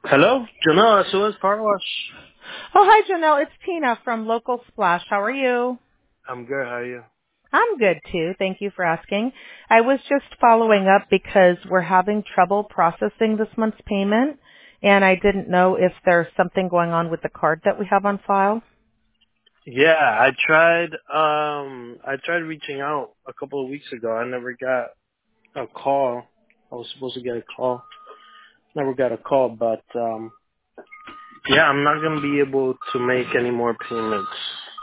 Hello, Janelle, SOS Car Wash. Oh, hi, Janelle. It's Tina from Local Splash. How are you? I'm good. How are you? I'm good, too. Thank you for asking. I was just following up because we're having trouble processing this month's payment, and I didn't know if there's something going on with the card that we have on file. Yeah, I tried reaching out a couple of weeks ago. I never got a call. I was supposed to get a call. Never got a call, but yeah, I'm not gonna be able to make any more payments.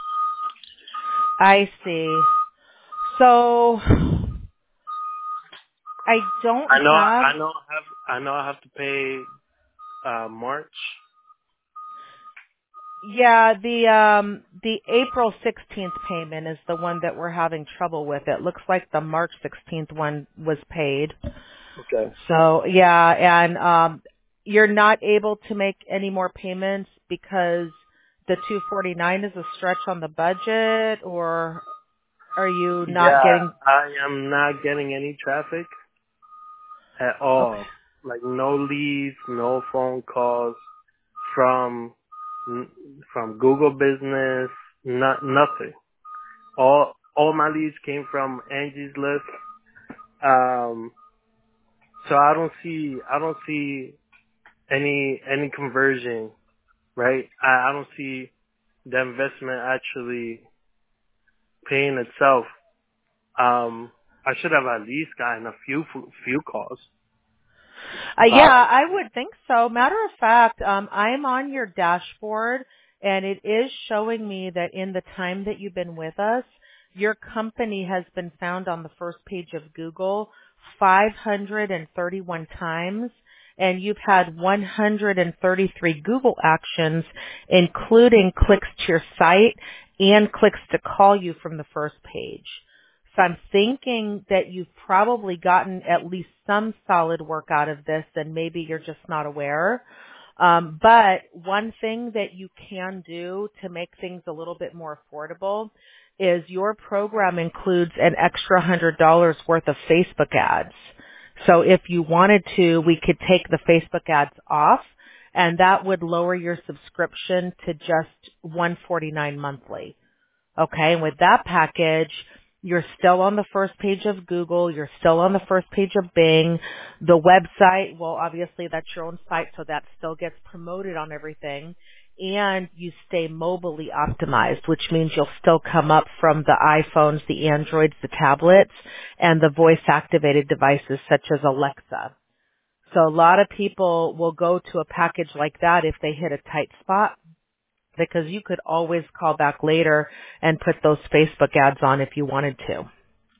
I see. So, I don't I know, have. I have to pay March. Yeah, the April 16th payment is the one that we're having trouble with. It looks like the March 16th one was paid. Okay. So yeah, and you're not able to make any more payments because the 249 is a stretch on the budget, or are you not Yeah, getting? I am not getting any traffic at Okay. all. Like no leads, no phone calls from from Google Business, nothing. All my leads came from Angie's List. So I don't see any conversion, right? I don't see the investment actually paying itself. I should have at least gotten a few calls. Yeah, Um, I would think so. Matter of fact, I'm on your dashboard, and it is showing me that in the time that you've been with us, your company has been found on the first page of Google 531 times, and you've had 133 Google actions, including clicks to your site and clicks to call you from the first page. So I'm thinking that you've probably gotten at least some solid work out of this, and maybe you're just not aware. But one thing that you can do to make things a little bit more affordable is your program includes an extra $100 worth of Facebook ads. So if you wanted to, we could take the Facebook ads off, and that would lower your subscription to just $149 monthly. Okay, and with that package, you're still on the first page of Google, you're still on the first page of Bing. The website, well, obviously that's your own site, so that still gets promoted on everything. And you stay mobily optimized, which means you'll still come up from the iPhones, the Androids, the tablets, and the voice-activated devices such as Alexa. So a lot of people will go to a package like that if they hit a tight spot, because you could always call back later and put those Facebook ads on if you wanted to.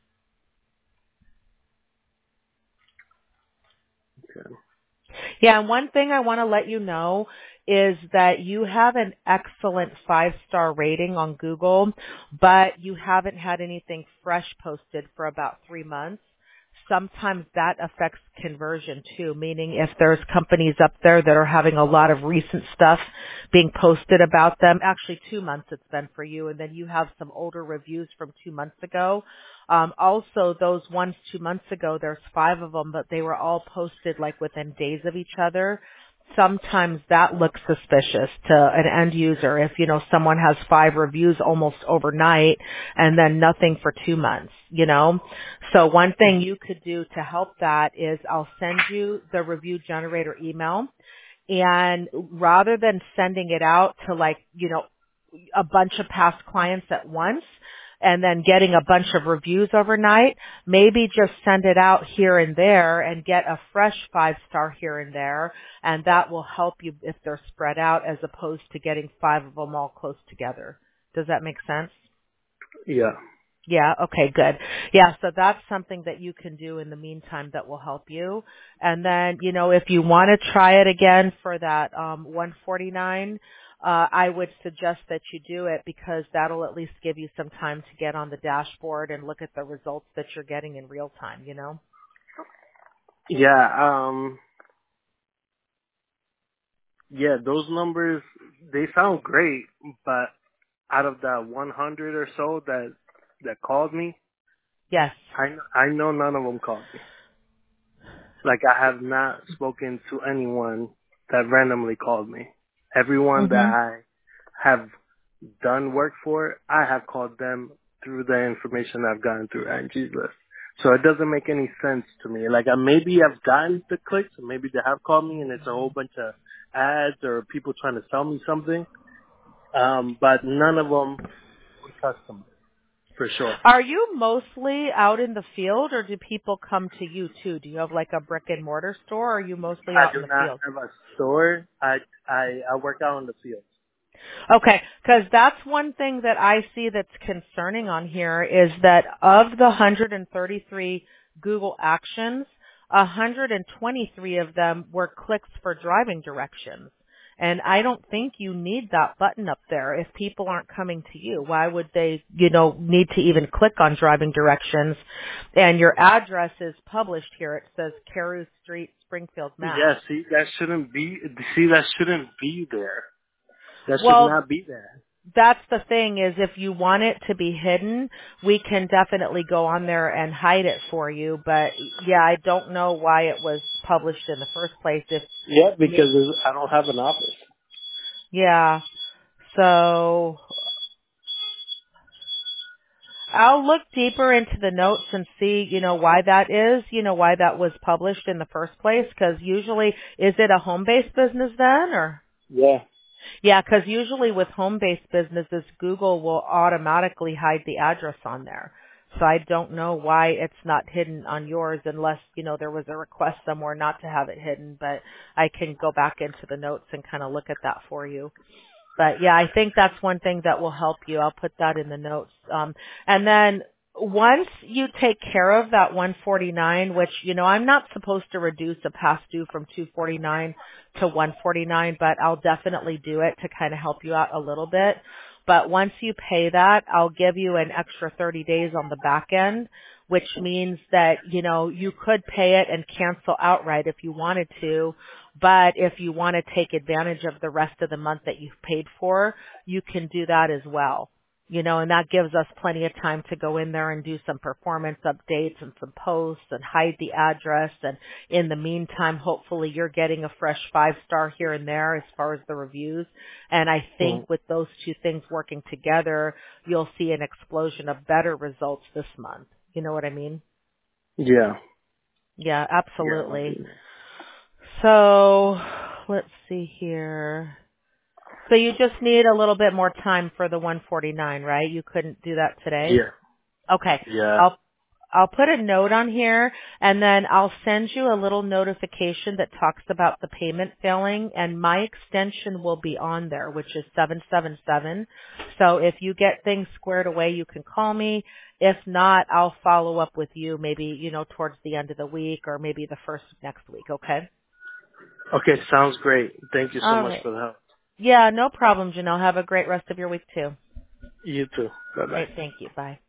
Yeah, and one thing I want to let you know is that you have an excellent 5-star rating on Google, but you haven't had anything fresh posted for about 3 months. Sometimes that affects conversion too, meaning if there's companies up there that are having a lot of recent stuff being posted about them, actually 2 months it's been for you, and then you have some older reviews from 2 months ago. Also, those ones 2 months ago, there's 5 of them, but they were all posted like within days of each other. Sometimes that looks suspicious to an end user if, someone has 5 reviews almost overnight and then nothing for 2 months, So one thing you could do to help that is I'll send you the review generator email, and rather than sending it out to a bunch of past clients at once and then getting a bunch of reviews overnight, maybe just send it out here and there and get a fresh 5-star here and there, and that will help you if they're spread out as opposed to getting 5 of them all close together. Does that make sense? yeah. Yeah, okay, good. Yeah, so that's something that you can do in the meantime that will help you. And then, if you want to try it again for that 149, I would suggest that you do it because that'll at least give you some time to get on the dashboard and look at the results that you're getting in real time. Yeah. Yeah. Those numbers, they sound great, but out of that 100 or so that called me, Yes. I know none of them called me. Like I have not spoken to anyone that randomly called me. Everyone that Mhm. I have done work for, I have called them through the information I've gotten through Angie's List. So it doesn't make any sense to me. Like, maybe I've gotten the clicks, maybe they have called me and it's a whole bunch of ads or people trying to sell me something. But none of them were customers, for sure. Are you mostly out in the field, or do people come to you too? Do you have like a brick and mortar store, or are you mostly I out in do the not field? have a store. I work out in the field. Okay, because that's one thing that I see that's concerning on here is that of the 133 Google actions, 123 of them were clicks for driving directions. And I don't think you need that button up there if people aren't coming to you. Why would they, need to even click on driving directions? And your address is published here. It says Carew Street, Springfield, Mass. Yeah, see, that shouldn't be there. That should Well, not be there. that's the thing is if you want it to be hidden, we can definitely go on there and hide it for you. But yeah, I don't know why it was published in the first place. Yeah, because I don't have an office. Yeah. So I'll look deeper into the notes and see, why that is, why that was published in the first place. Because usually, is it a home-based business then, or? Yeah. Yeah, because usually with home-based businesses, Google will automatically hide the address on there. So I don't know why it's not hidden on yours unless, there was a request somewhere not to have it hidden. But I can go back into the notes and kind of look at that for you. But yeah, I think that's one thing that will help you. I'll put that in the notes. And then once you take care of that 149, which, I'm not supposed to reduce a past due from 249 to 149, but I'll definitely do it to kind of help you out a little bit. But once you pay that, I'll give you an extra 30 days on the back end, which means that, you could pay it and cancel outright if you wanted to. But if you want to take advantage of the rest of the month that you've paid for, you can do that as well. And that gives us plenty of time to go in there and do some performance updates and some posts and hide the address. And in the meantime, hopefully you're getting a fresh 5-star here and there as far as the reviews. And I think with those two things working together, you'll see an explosion of better results this month. You know what I mean? Yeah. Yeah, Yeah. absolutely. So let's see here. So you just need a little bit more time for the 149, right? You couldn't do that today? Yeah. Okay. Yeah. I'll put a note on here and then I'll send you a little notification that talks about the payment failing and my extension will be on there, which is 777. So if you get things squared away, you can call me. If not, I'll follow up with you maybe, towards the end of the week or maybe the first of next week, okay? Okay, sounds great. Thank you so All much right. for the help. Yeah, no problem, Janelle. Have a great rest of your week too. You too. All Bye-bye. right, thank you. Bye.